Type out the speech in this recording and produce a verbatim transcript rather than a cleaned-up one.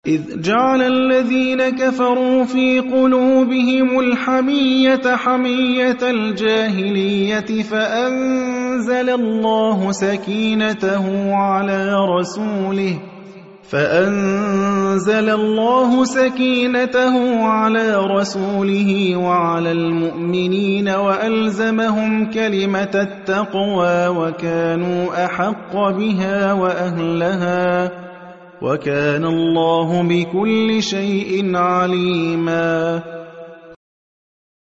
إذ جعل الذين كفروا في قلوبهم الحمية حمية الجاهلية فأنزل الله سكينته على رسوله فأنزل الله سكينته على رسوله وعلى المؤمنين وألزمهم كلمة التقوى وكانوا أحق بها وأهلها وكان الله بكل شيء عليما